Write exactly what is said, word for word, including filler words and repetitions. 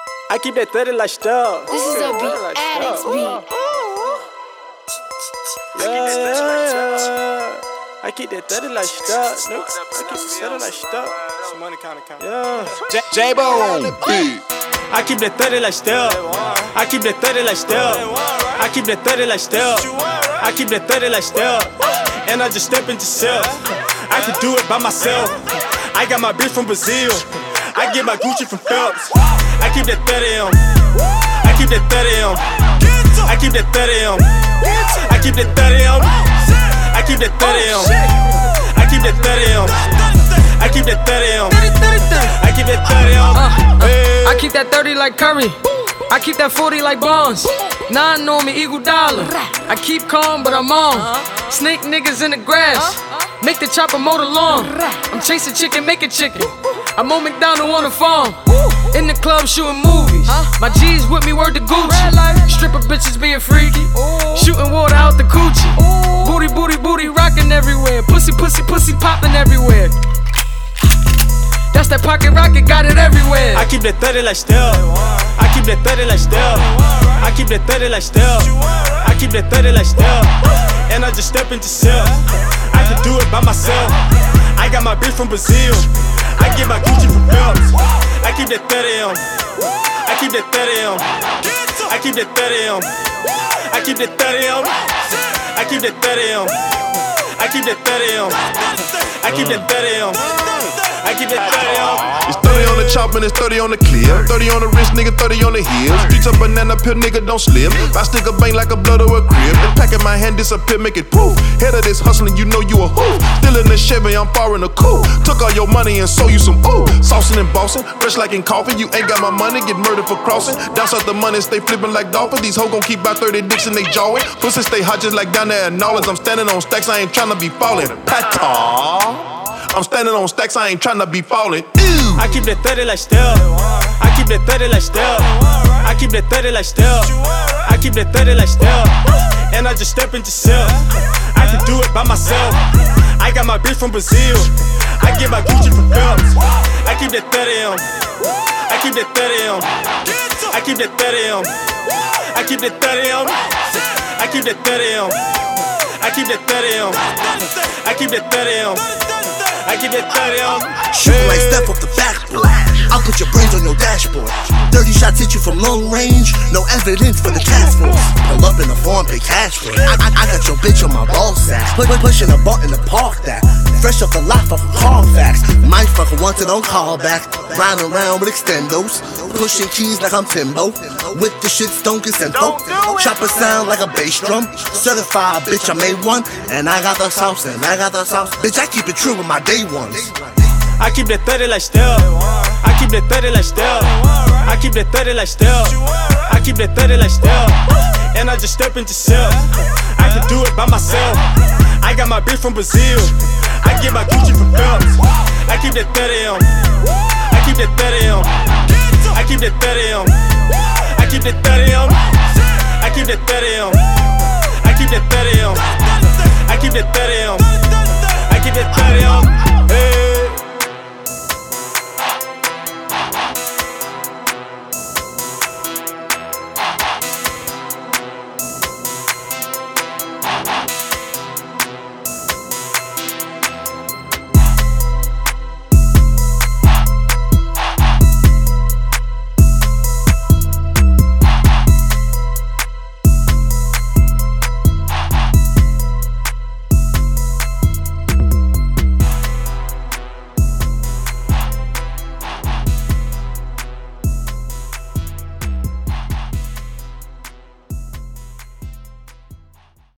I keep that thirty like stuff. This is a beat addicts beat. Yeah, yeah, yeah. I keep that thirty like stuff. Nope. I keep that thirty like stuff. Some money kind of count. Yeah. J-Bone. I keep that thirty like stuff. I keep that thirty like stuff. I keep that thirty like stuff. I keep that thirty like stuff. And I just step into self. I can do it by myself. I got my bitch from Brazil. I get my Gucci from Phelps. I keep that thirty on. I keep that thirty on. I keep that thirty on. I keep that thirty on. I keep that thirty on. I keep that thirty on. I keep that thirty on. I keep that thirty on. I keep that thirty like Curry. I keep that forty like Bonds. Nine on me, equal dollar. I keep calm, but I'm on. Snake niggas in the grass. Make the chopper mow the lawn. I'm chasing chicken, making chicken. I'm on McDonald on the farm. In the club shooting movies. My G's with me, word to Gucci. Stripper bitches being freaky. Shooting water out the coochie. Booty, booty, booty rocking everywhere. Pussy, pussy, pussy popping everywhere. That's that pocket rocket, got it everywhere. I keep that thirty like stealth. I keep that thirty like stealth. I keep that thirty like stealth. I keep that thirty like stealth. And I just step into self. I can do it by myself. I got my bitch from Brazil. I get my Gucci from Phelps. I keep that thirty on. I keep that thirty on. I keep that thirty on. I keep that thirty on. I keep that thirty on. I keep that thirty on. I keep that thirty on. I keep that thirty on. It's thirty on the chop and it's thirty on the clear. thirty on the wrist, nigga, thirty on the heel. Streets a banana peel, nigga, don't slip. I stick a bang like a blood or a crib. The pack in my hand disappear, make it poof. Head of this hustling, you know you a who. Still in the Chevy, I'm far in the coupe. Took all your money and sold you some ooh. Saucing and bossing, fresh like in coffee. You ain't got my money, get murdered for crossing. Down south the money, stay flipping like dolphins. These hoes gon' keep about thirty dicks in they jawing. Pussy stay hot just like down there at Nolans. I'm standing on stacks, I ain't tryna be falling. Pata. I'm standing on stacks, I ain't tryna be falling. Ew. I keep that thirty like stealth. I keep that thirty like stealth. I keep that thirty like stealth. I keep that thirty like stealth. And I just step into self. I can do it by myself. I got my bitch from Brazil. I get my Gucci from Phelps. I keep that thirty on. I keep that thirty on. I keep that thirty on. I keep that thirty on. I keep that thirty on. I keep that thirty on. I keep that thirty on. I keep that thirty on. Shooting like Steph off the backboard. I'll put your brains on your dashboard. thirty shots hit you from long range. No evidence for the task force. Pull up in the form, pay cash for it. I, I, I got your bitch on my ball sack. Put, pushing a button to park that. Fresh off the lot off of Carfax. My fucker wanted on callback. Riding around with extendos. Pushing keys like I'm Timbo. With the shit stonkin' Simpo. Chopper sound like a bass drum. Certified bitch, I made one. And I got the sauce and I got the sauce. Bitch, I keep it true with my day ones. I keep that thirty like stealth. I keep that thirty like stealth. I keep that thirty like stealth. I keep that thirty like stealth. And I just step into self. I can do it by myself. I got my bitch from Brazil. I get my Gucci from Phelps. I keep that thirty on. I keep that thirty on. I keep that thirty on. I keep that thirty on. I keep that thirty on. I keep that thirty on. I keep that thirty on. I keep that thirty on.